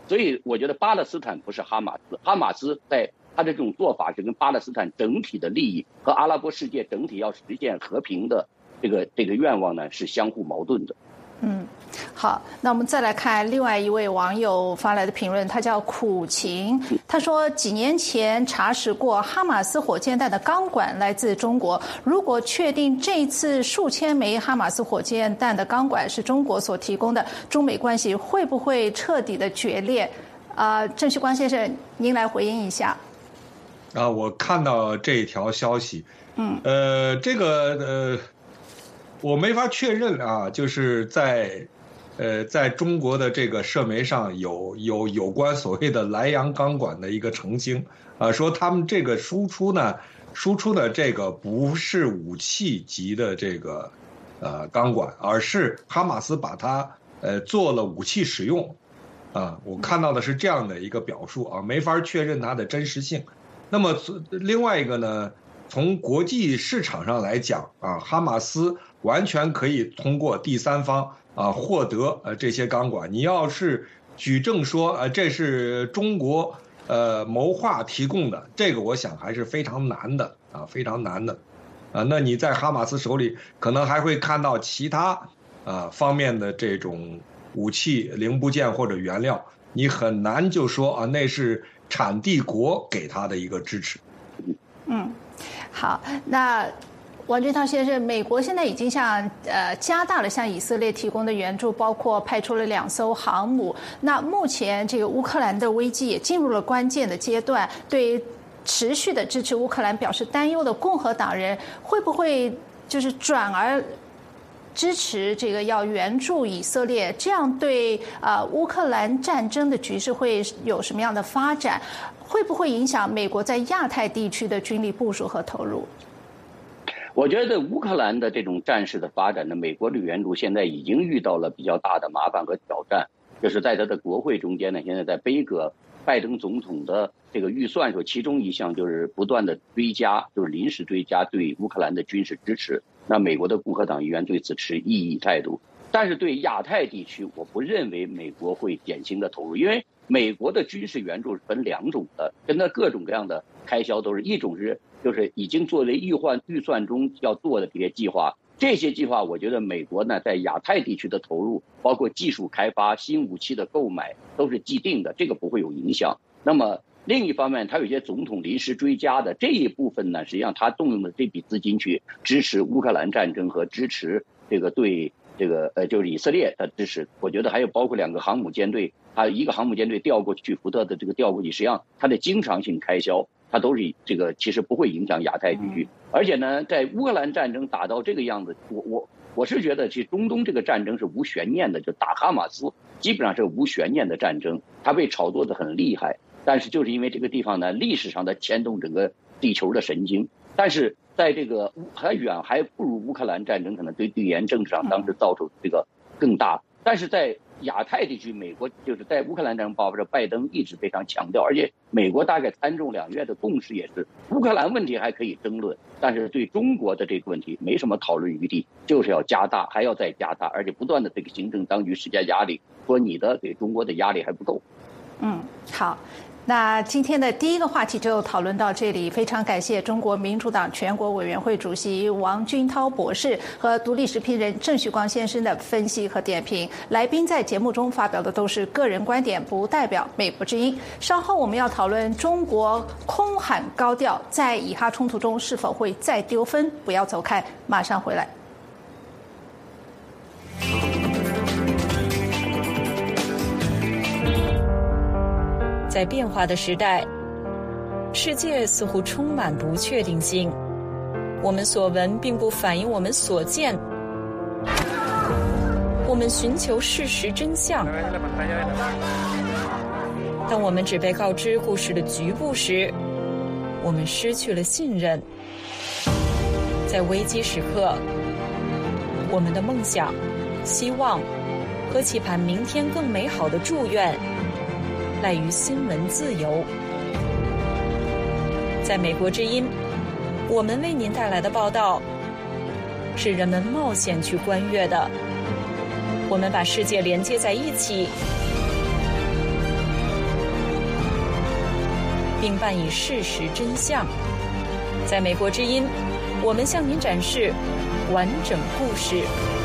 所以我觉得巴勒斯坦不是哈马斯，哈马斯在他的这种做法是跟巴勒斯坦整体的利益和阿拉伯世界整体要实现和平的这个愿望呢是相互矛盾的。 好，那我们再来看另外一位网友发来的评论，他叫苦情，他说几年前查实过哈马斯火箭弹的钢管来自中国，如果确定这一次数千枚哈马斯火箭弹的钢管是中国所提供的，中美关系会不会彻底的决裂？郑旭光先生，您来回应一下。 我看到这条消息，这个我没法确认啊，就是在中国的这个社媒上有关所谓的莱阳钢管的一个澄清说他们这个输出的这个不是武器级的这个钢管，而是哈马斯把它做了武器使用我看到的是这样的一个表述没法确认它的真实性。那么另外一个呢，从国际市场上来讲哈马斯完全可以通过第三方获得这些钢管。你要是举证说这是中国谋划提供的，这个我想还是非常难的非常难的那你在哈马斯手里可能还会看到其他方面的这种武器零部件或者原料，你很难就说那是产地国给他的一个支持。 好，那王俊涛先生，美国现在已经加大了向以色列提供的援助，包括派出了2艘航母。那目前这个乌克兰的危机也进入了关键的阶段，对持续的支持乌克兰表示担忧的共和党人会不会就是转而支持这个要援助以色列？这样对乌克兰战争的局势会有什么样的发展？会不会影响美国在亚太地区的军力部署和投入？ 我觉得乌克兰的这种战事的发展呢，美国的援助现在已经遇到了比较大的麻烦和挑战，就是在他的国会中间呢，现在在背个拜登总统的这个预算说，其中一项就是不断的追加，就是临时追加对乌克兰的军事支持。那美国的共和党议员对此持异议态度，但是对亚太地区，我不认为美国会典型的投入，因为美国的军事援助是分2种的，跟它各种各样的开销都是一种是就是已经作为预算中要做的这些计划，这些计划我觉得美国呢在亚太地区的投入，包括技术开发、新武器的购买都是既定的，这个不会有影响。那么另一方面，它有一些总统临时追加的这一部分呢，实际上它动用了这笔资金去支持乌克兰战争和支持这个对这个就是以色列的支持。我觉得还有包括2个航母舰队，还有1个航母舰队调过去，福特的这个调过去，实际上它的经常性开销，它都是这个其实不会影响亚太地区。而且呢，在乌克兰战争打到这个样子，我是觉得其实中东这个战争是无悬念的，就打哈马斯基本上是无悬念的战争，它被炒作的很厉害。但是就是因为这个地方呢，历史上的牵动整个地球的神经，但是在这个还不如乌克兰战争可能对地缘政治上当时造成这个更大。但是在亚太地区，美国就是在乌克兰战争爆发时，拜登一直非常强调，而且美国大概参众两院的共识也是，乌克兰问题还可以争论，但是对中国的这个问题没什么讨论余地，就是要加大，还要再加大，而且不断的这个行政当局施加压力，说你的给中国的压力还不够。 好。那今天的第一个话题就讨论到这里，非常感谢中国民主党全国委员会主席王军涛博士和独立时评人郑旭光先生的分析和点评。来宾在节目中发表的都是个人观点，不代表美国之音。稍后我们要讨论中国空喊高调，在以哈冲突中是否会再丢分？不要走开，马上回来。 在变化的时代，世界似乎充满不确定性。我们所闻并不反映我们所见。我们寻求事实真相，当我们只被告知故事的局部时，我们失去了信任。在危机时刻，我们的梦想、希望和期盼明天更美好的祝愿赖于新闻自由。在美国之音，我们为您带来的报道是人们冒险去观阅的。我们把世界连接在一起， 并伴以事实真相。在美国之音，我们向您展示完整故事。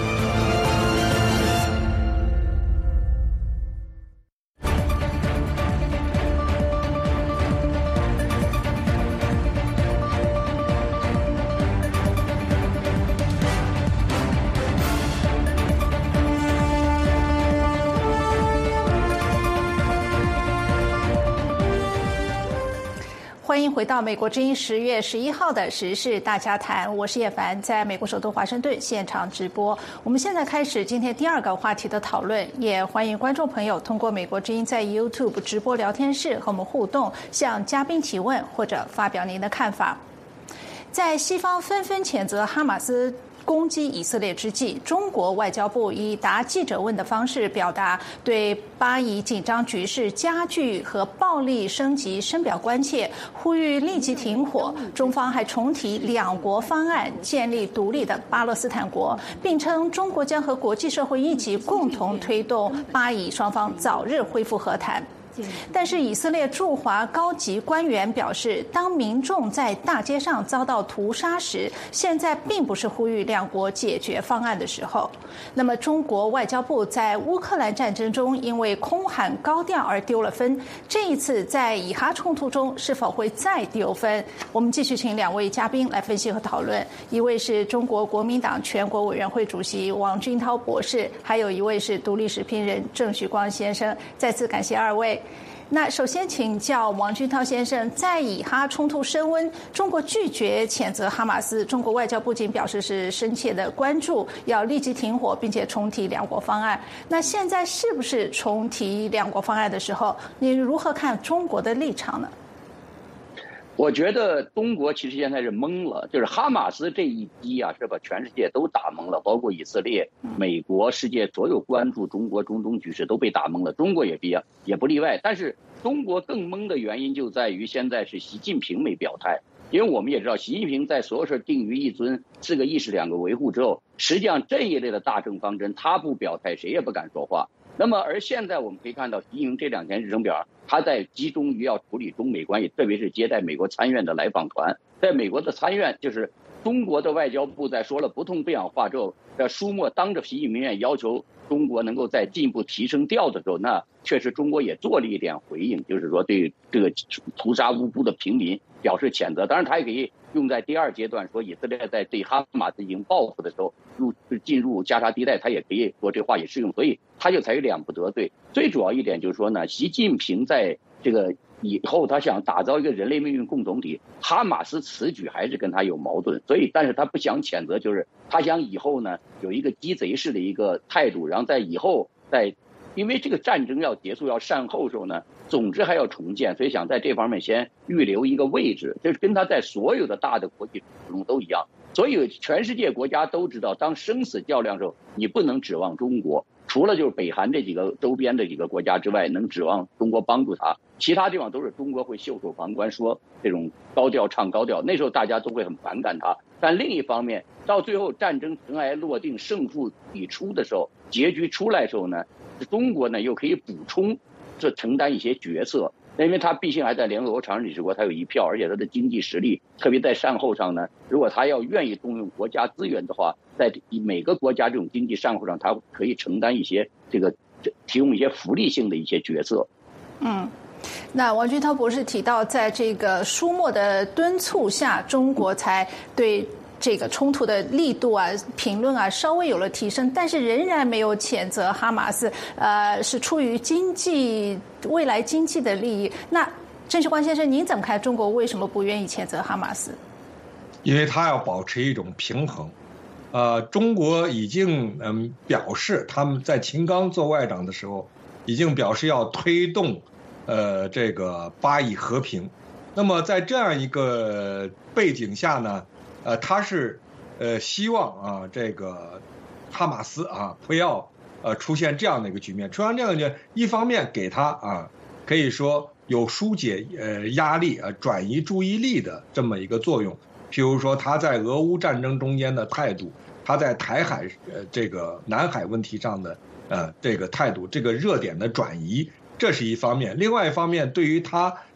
欢迎回到美国之音10月11号的时事大家谈，我是叶凡，在美国首都华盛顿现场直播。我们现在开始今天第2个话题的讨论，也欢迎观众朋友通过美国之音在 YouTube 直播聊天室和我们互动，向嘉宾提问或者发表您的看法。在西方纷纷谴责哈马斯攻击以色列之际，中国外交部以答记者问的方式表达对巴以紧张局势加剧和暴力升级深表关切，呼吁立即停火。中方还重提2国方案，建立独立的巴勒斯坦国，并称中国将和国际社会一起共同推动巴以双方早日恢复和谈。但是以色列驻华高级官员表示，当民众在大街上遭到屠杀时，现在并不是呼吁2国解决方案的时候。那么中国外交部在乌克兰战争中因为空喊高调而丢了分，这一次在以哈冲突中是否会再丢分？我们继续请2位嘉宾来分析和讨论。一位是中国国民党全国委员会主席王军涛博士，还有一位是独立时评人郑旭光先生。再次感谢2位。那首先请教王军涛先生，在以哈冲突升温，中国拒绝谴责哈马斯，中国外交部仅表示是深切的关注，要立即停火，并且重提2国方案。那现在是不是重提2国方案的时候？你如何看中国的立场呢？ 我觉得中国其实现在是懵了，就是哈马斯这一击啊，是把全世界都打懵了，包括以色列、美国、世界所有关注中国中东局势都被打懵了，中国也不例外。但是中国更懵的原因就在于现在是习近平没表态，因为我们也知道，习近平在所有事定于一尊，4个意识2个维护之后，实际上这一类的大政方针他不表态，谁也不敢说话。那么而现在我们可以看到，习近平这2天日程表，他在集中于要处理中美关系，特别是接待美国参院的来访团。在美国的参院，就是中国的外交部在说了不痛不痒话之后，在舒默当着习近平要求中国能够再进一步提升调的时候，那确实中国也做了一点回应，就是说对这个屠杀无辜的平民表示谴责。当然他也可以用在第2阶段，说以色列在对哈马斯进行报复的时候进入加沙地带，他也可以说这话也适用，所以他就采取2不得罪。最主要一点就是说呢，习近平在这个以后他想打造一个人类命运共同体，哈马斯此举还是跟他有矛盾，所以但是他不想谴责，就是他想以后呢有一个鸡贼式的一个态度，然后在以后因为这个战争要结束要善后的时候呢，总之还要重建，所以想在这方面先预留一个位置，就是跟他在所有的大的国际中都一样。所以全世界国家都知道，当生死较量的时候，你不能指望中国，除了就是北韩这几个周边的几个国家之外，能指望中国帮助他，其他地方都是中国会袖手旁观，说这种高调唱高调，那时候大家都会很反感他。但另一方面，到最后战争尘埃落定，胜负已出的时候，结局出来的时候呢，中国呢又可以补充承担一些角色，因为他毕竟还在联合国常任理事国，他有1票，而且他的经济实力，特别在善后上呢，如果他要愿意动用国家资源的话，在每个国家这种经济善后上，他可以承担一些提供一些福利性的一些角色。 那王军涛博士提到，在这个舒默的敦促下，中国才对这个冲突的力度啊、评论啊稍微有了提升，但是仍然没有谴责哈马斯，是出于未来经济的利益。那郑旭光先生，您怎么看中国为什么不愿意谴责哈马斯？ 因为他要保持一种平衡。中国已经表示，他们在秦刚做外长的时候，已经表示要推动这个巴以和平。那么在这样一个背景下呢，他是希望啊这个哈马斯啊不要出现这样的一个局面，出现这样的局面，一方面给他啊可以说有疏解压力转移注意力的这么一个作用。譬如说他在俄乌战争中间的态度，他在台海这个南海问题上的这个态度，这个热点的转移，这是一方面。另外一方面，对于他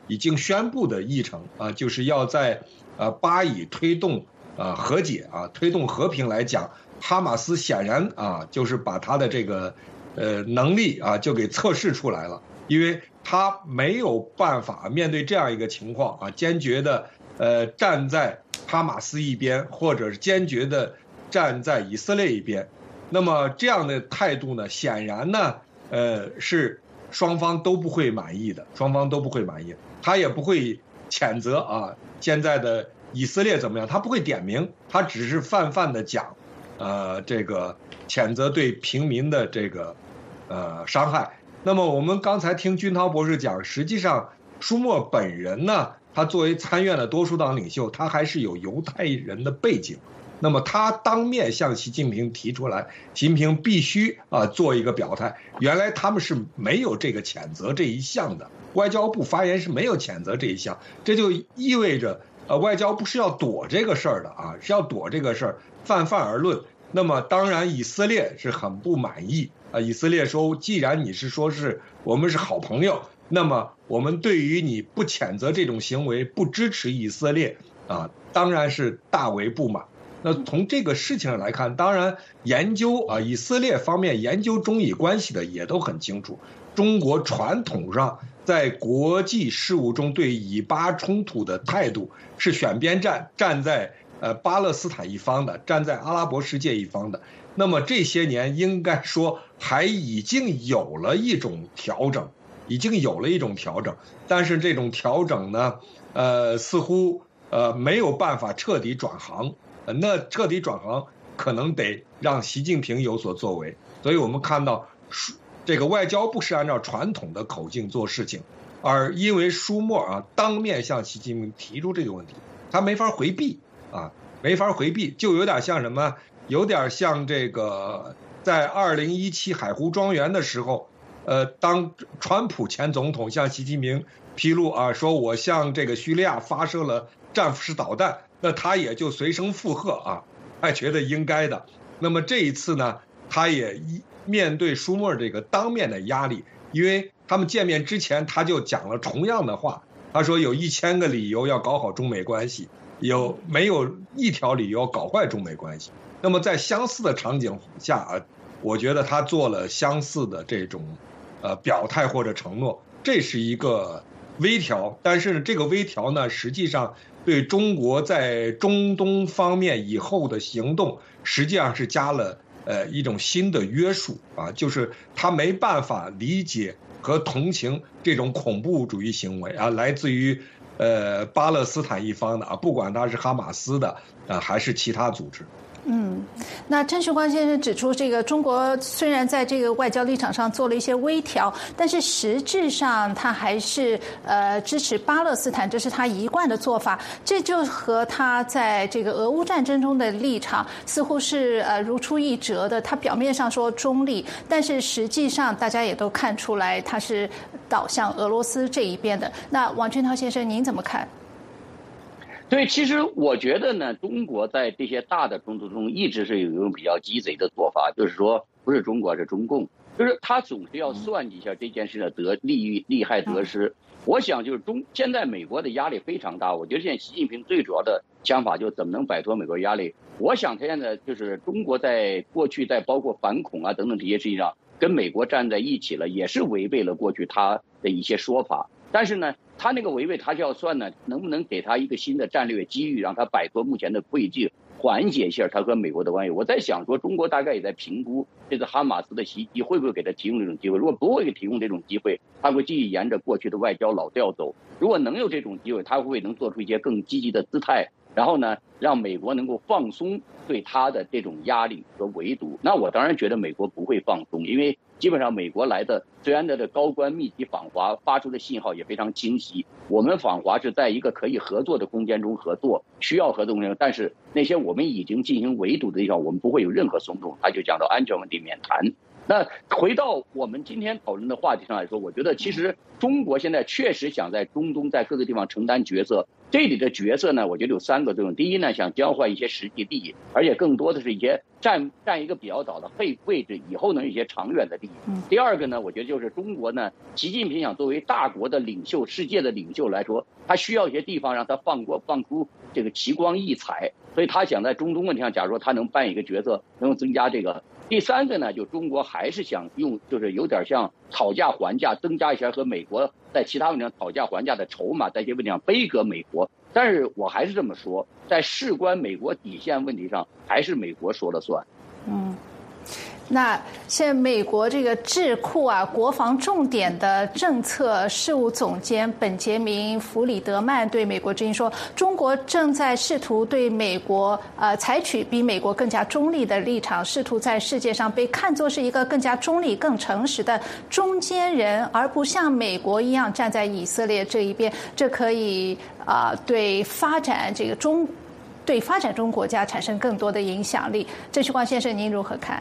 已经宣布的议程啊，就是要在巴以推动和解啊，推动和平来讲，哈马斯显然啊就是把他的这个能力啊就给测试出来了，因为他没有办法面对这样一个情况啊，坚决的站在哈马斯一边，或者是坚决的站在以色列一边。那么这样的态度呢，显然呢是双方都不会满意的，双方都不会满意，他也不会谴责啊现在的以色列怎么样，他不会点名，他只是泛泛的讲这个谴责对平民的这个伤害。那么我们刚才听军涛博士讲，实际上舒默本人呢，他作为参院的多数党领袖，他还是有犹太人的背景。那么他当面向习近平提出来，习近平必须做一个表态。原来他们是没有这个谴责这一项的，外交部发言是没有谴责这一项，这就意味着外交部是要躲这个事儿的啊，是要躲这个事儿，泛泛而论。那么当然以色列是很不满意啊，以色列说，既然你是说是我们是好朋友，那么我们对于你不谴责这种行为，不支持以色列啊，当然是大为不满。那从这个事情上来看，当然研究以色列方面研究中以关系的也都很清楚，中国传统上在国际事务中对以巴冲突的态度是选边站，站在巴勒斯坦一方的，站在阿拉伯世界一方的。那么这些年应该说还已经有了一种调整，但是这种调整呢，似乎没有办法彻底转行。那彻底转行可能得让习近平有所作为，所以我们看到这个外交部是按照传统的口径做事情，而因为舒默当面向习近平提出这个问题，他没法回避，就有点像什么，有点像这个在2017海湖庄园的时候，当川普前总统向习近平披露说我向这个叙利亚发射了战斧式导弹。那他也就随声附和还觉得应该的。那么这一次呢，他也面对舒默这个当面的压力，因为他们见面之前他就讲了同样的话，他说有1000个理由要搞好中美关系，没有一条理由搞坏中美关系。那么在相似的场景下我觉得他做了相似的这种表态或者承诺，这是一个微调。但是这个微调呢，实际上对中国在中东方面以后的行动，实际上是加了一种新的约束就是他没办法理解和同情这种恐怖主义行为来自于巴勒斯坦一方的不管他是哈马斯的还是其他组织。 那陈旭光先生指出，这个中国虽然在这个外交立场上做了一些微调，但是实质上他还是支持巴勒斯坦，这是他一贯的做法。这就和他在这个俄乌战争中的立场似乎是如出一辙的。他表面上说中立，但是实际上大家也都看出来他是倒向俄罗斯这一边的。那王军涛先生您怎么看？ 对，其实我觉得呢，中国在这些大的冲突中一直是有一种比较鸡贼的做法，就是说不是中国是中共，就是他总是要算计一下这件事的利害得失。我想就是现在美国的压力非常大，我觉得现在习近平最主要的想法就是怎么能摆脱美国压力。我想他现在就是中国在过去在包括反恐等等这些事情上跟美国站在一起了，也是违背了过去他的一些说法。但是呢，他那个违背他就要算呢，能不能给他一个新的战略机遇，让他摆脱目前的困境，缓解一下他和美国的关系。我在想说，中国大概也在评估这次哈马斯的袭击会不会给他提供这种机会。如果不会提供这种机会，他会继续沿着过去的外交老调走。如果能有这种机会，他会不会能做出一些更积极的姿态，然后呢，让美国能够放松对他的这种压力和围堵？那我当然觉得美国不会放松，因为基本上美国来的虽然的高官密集访华，发出的信号也非常清晰，我们访华是在一个可以合作的空间中合作，需要合作空间，但是那些我们已经进行围堵的地方，我们不会有任何松动。他就讲到安全问题免谈。那回到我们今天讨论的话题上来说，我觉得其实中国现在确实想在中东在各个地方承担角色， 这里的角色呢，我觉得有3个作用。第一呢，想交换一些实际利益，而且更多的是一些占一个比较早的位置，以后能有一些长远的利益。第二个呢，我觉得就是中国呢，习近平想作为大国的领袖、世界的领袖来说，他需要一些地方让他放出这个奇光异彩，所以他想在中东问题上，假如说他能扮演一个角色，能增加这个。第3个呢，就中国还是想用，就是有点像讨价还价，增加一下和美国在其他问题上讨价还价的筹码，在这些问题上背革美国。但是我还是这么说，在事关美国底线问题上，还是美国说了算。 那现在美国这个智库啊，国防重点的政策事务总监本杰明·弗里德曼对美国之音说，中国正在试图对美国采取比美国更加中立的立场，试图在世界上被看作是一个更加中立、更诚实的中间人，而不像美国一样站在以色列这一边。这可以对发展中国家产生更多的影响力。郑旭光先生，您如何看？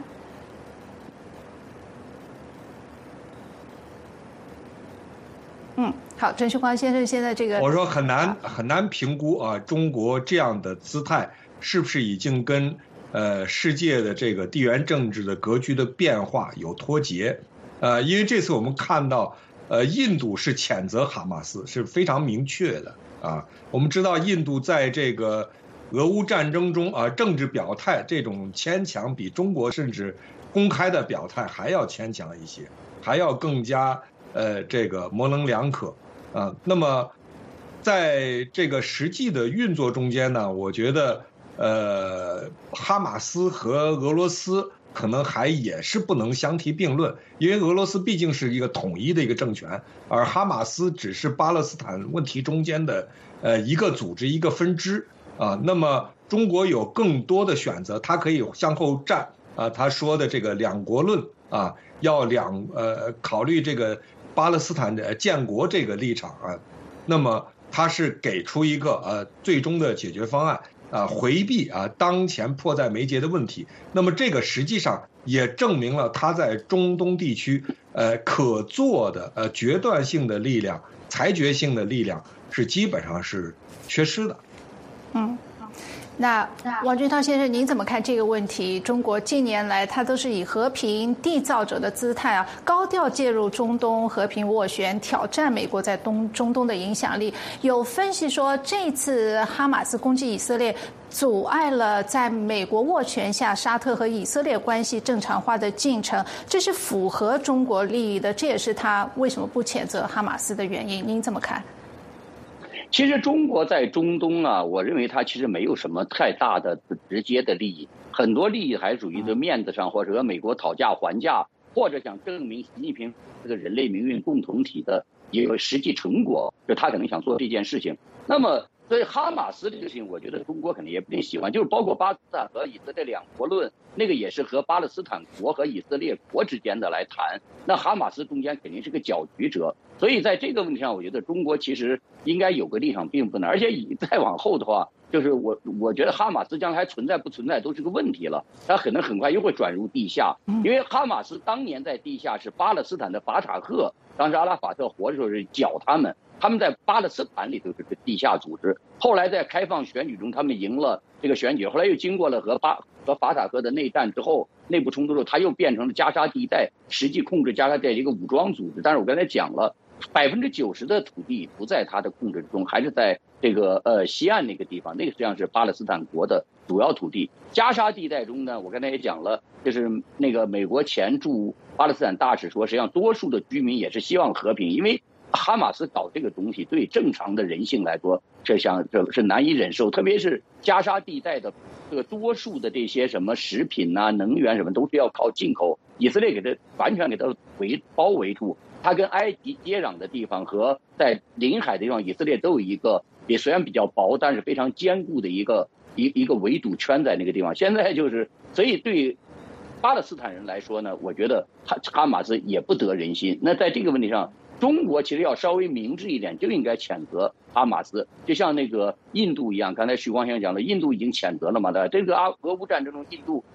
好，郑旭光先生，现在这个我说很难评估啊，中国这样的姿态是不是已经跟世界的这个地缘政治的格局的变化有脱节？因为这次我们看到，印度是谴责哈马斯是非常明确的啊。我们知道印度在这个俄乌战争中啊，政治表态这种牵强，比中国甚至公开的表态还要牵强一些，还要更加这个模棱两可。那么，在这个实际的运作中间呢，我觉得，哈马斯和俄罗斯可能也是不能相提并论，因为俄罗斯毕竟是一个统一的一个政权，而哈马斯只是巴勒斯坦问题中间的一个组织、一个分支啊。那么，中国有更多的选择，它可以向后站啊。他说的这个两国论啊，要考虑这个巴勒斯坦的建国这个立场啊，那么他是给出一个最终的解决方案啊，回避当前迫在眉睫的问题。那么这个实际上也证明了他在中东地区可做的决断性的力量、裁决性的力量是基本上是缺失的。 那王军涛先生，您怎么看这个问题？中国近年来它都是以和平缔造者的姿态高调介入中东和平斡旋，挑战美国在中东的影响力。有分析说，这次哈马斯攻击以色列，阻碍了在美国斡旋下沙特和以色列关系正常化的进程，这是符合中国利益的，这也是他为什么不谴责哈马斯的原因。您怎么看？ 其实中国在中东我认为它其实没有什么太大的直接的利益，很多利益还属于这面子上，或者和美国讨价还价，或者想证明习近平这个人类命运共同体的一个实际成果，就他可能想做这件事情。那么所以哈马斯这个事情，我觉得中国肯定也不定喜欢，就是包括巴勒斯坦和以色列两国论，那个也是和巴勒斯坦国和以色列国之间的来谈，那哈马斯中间肯定是个搅局者。所以在这个问题上，我觉得中国其实应该有个立场并不难，而且再往后的话，就是我觉得哈马斯将来存在不存在都是个问题了，它可能很快又会转入地下，因为哈马斯当年在地下是巴勒斯坦的法塔赫，当时阿拉法特活的时候是剿他们在巴勒斯坦里头是个地下组织，后来在开放选举中他们赢了这个选举，后来又经过了和法塔赫的内战之后，内部冲突之后，他又变成了加沙地带实际控制加沙地带一个武装组织。但是我刚才讲了，90%的土地不在他的控制之中，还是在这个西岸那个地方，那个实际上是巴勒斯坦国的主要土地。加沙地带中呢，我刚才也讲了，就是那个美国前驻巴勒斯坦大使说，实际上多数的居民也是希望和平，因为哈马斯搞这个东西对正常的人性来说，这是难以忍受，特别是加沙地带的这个多数的这些什么食品能源什么都是要靠进口，以色列完全给它包围住。它跟埃及接壤的地方和在临海的地方，以色列都有一个也虽然比较薄，但是非常坚固的一个围堵圈在那个地方。现在所以对巴勒斯坦人来说呢，我觉得哈马斯也不得人心。那在这个问题上，中国其实要稍微明智一点，就应该谴责哈马斯，就像那个印度一样。刚才徐光先生讲了，印度已经谴责了嘛，对吧？这个俄乌战争中，印度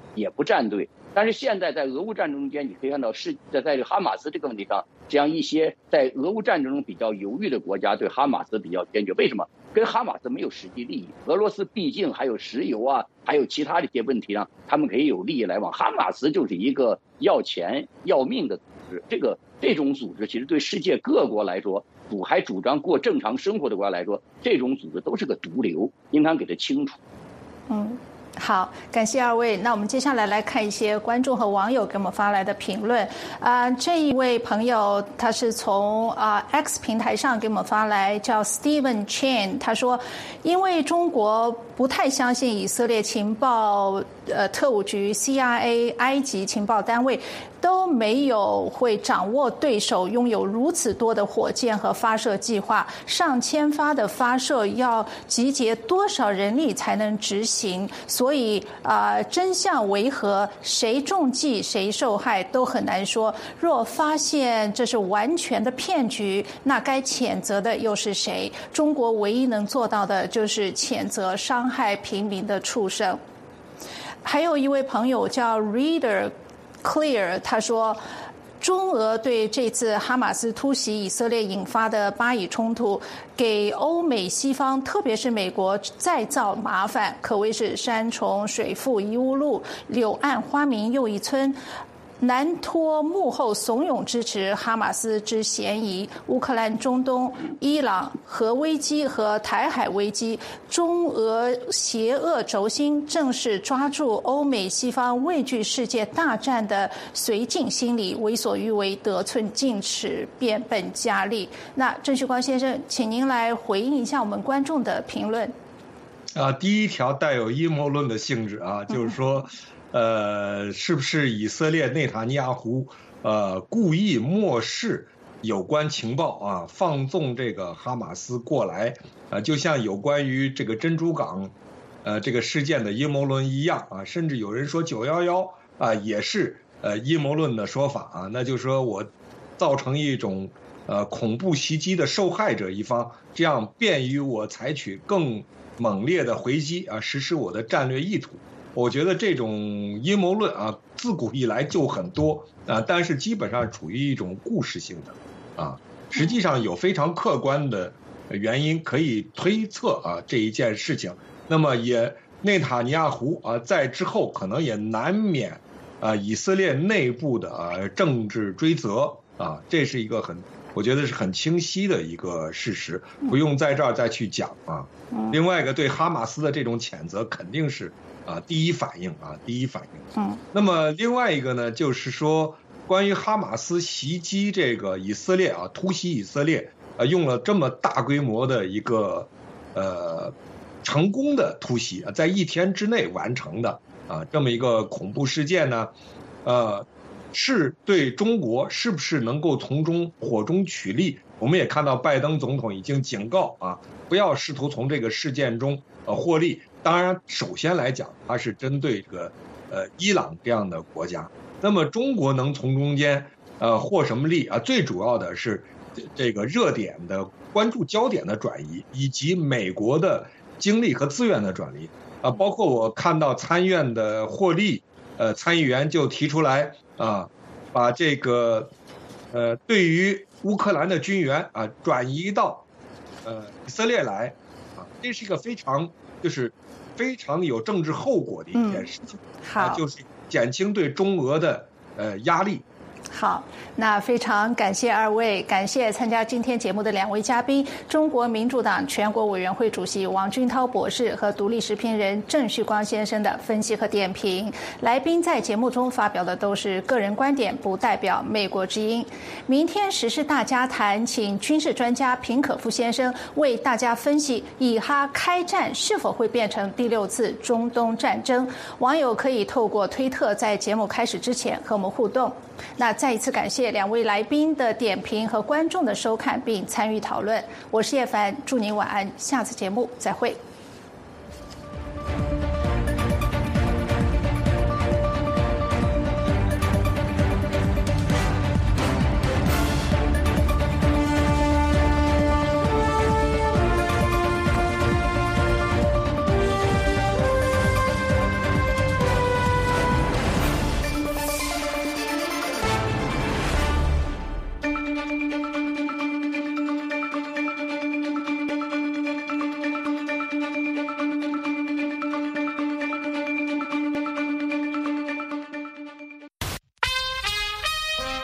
也不站队。但是现在在俄乌战争中间，你可以看到在这个哈马斯这个问题上，这样一些在俄乌战争中比较犹豫的国家对哈马斯比较坚决。为什么？跟哈马斯没有实际利益。俄罗斯毕竟还有石油啊，还有其他的一些问题上，他们可以有利益来往。哈马斯就是一个要钱要命的组织。这种组织其实对世界各国来说，还主张过正常生活的国家来说，这种组织都是个毒瘤，应当给它清除。 好，感谢二位。那我们接下来来看一些观众和网友给我们发来的评论。这一位朋友他是从X 平台上给我们发来，叫 Steven Chen， 他说，因为中国不太相信以色列情报特务局 CIA 埃及情报单位都没有会掌握对手拥有如此多的火箭和发射计划，上千发的发射要集结多少人力才能执行？所以真相为何，谁中计谁受害都很难说。若发现这是完全的骗局，那该谴责的又是谁？中国唯一能做到的就是谴责伤害平民的畜生。还有一位朋友叫 Reader Clear， 他说，中俄对这次哈马斯突袭以色列引发的巴以冲突，给欧美西方，特别是美国再造麻烦，可谓是山重水复疑无路，柳暗花明又一村。难脱幕后怂恿支持哈马斯之嫌疑。乌克兰、中东、伊朗核危机和台海危机，中俄邪恶轴心正是抓住欧美西方畏惧世界大战的绥靖心理，为所欲为，得寸进尺，变本加厉。那郑旭光先生，请您来回应一下我们观众的评论。 第一条带有阴谋论的性质啊，就是说。是不是以色列内塔尼亚胡故意漠视有关情报啊，放纵这个哈马斯过来就像有关于这个珍珠港这个事件的阴谋论一样啊，甚至有人说911也是阴谋论的说法啊，那就是说我造成一种恐怖袭击的受害者一方，这样便于我采取更猛烈的回击啊，实施我的战略意图。我觉得这种阴谋论啊，自古以来就很多啊，但是基本上处于一种故事性的啊，实际上有非常客观的原因可以推测啊这一件事情。那么内塔尼亚胡啊，在之后可能也难免以色列内部的政治追责啊，这是一个我觉得是很清晰的一个事实，不用在这儿再去讲啊。另外一个对哈马斯的这种谴责肯定是。第一反应。那么另外一个呢，就是说关于哈马斯袭击这个以色列突袭以色列用了这么大规模的一个成功的突袭在一天之内完成的这么一个恐怖事件呢，是对中国是不是能够从中火中取利？我们也看到拜登总统已经警告不要试图从这个事件中获利。当然，首先来讲，它是针对这个伊朗这样的国家。那么中国能从中间获什么利啊？最主要的是这个热点的关注焦点的转移，以及美国的精力和资源的转移包括我看到参院的霍利参议员就提出来把这个对于乌克兰的军援转移到以色列来这是一个非常有政治后果的一件事情就是减轻对中俄的压力。 好，那非常感谢二位，感谢参加今天节目的两位嘉宾，中国民主党全国委员会主席王军涛博士和独立时评人郑旭光先生的分析和点评。来宾在节目中发表的都是个人观点，不代表美国之音。明天时事大家谈，请军事专家平可夫先生为大家分析以哈开战是否会变成第6次中东战争。网友可以透过推特在节目开始之前和我们互动。那再一次感谢两位来宾的点评和观众的收看并参与讨论。我是叶凡，祝您晚安，下次节目再会。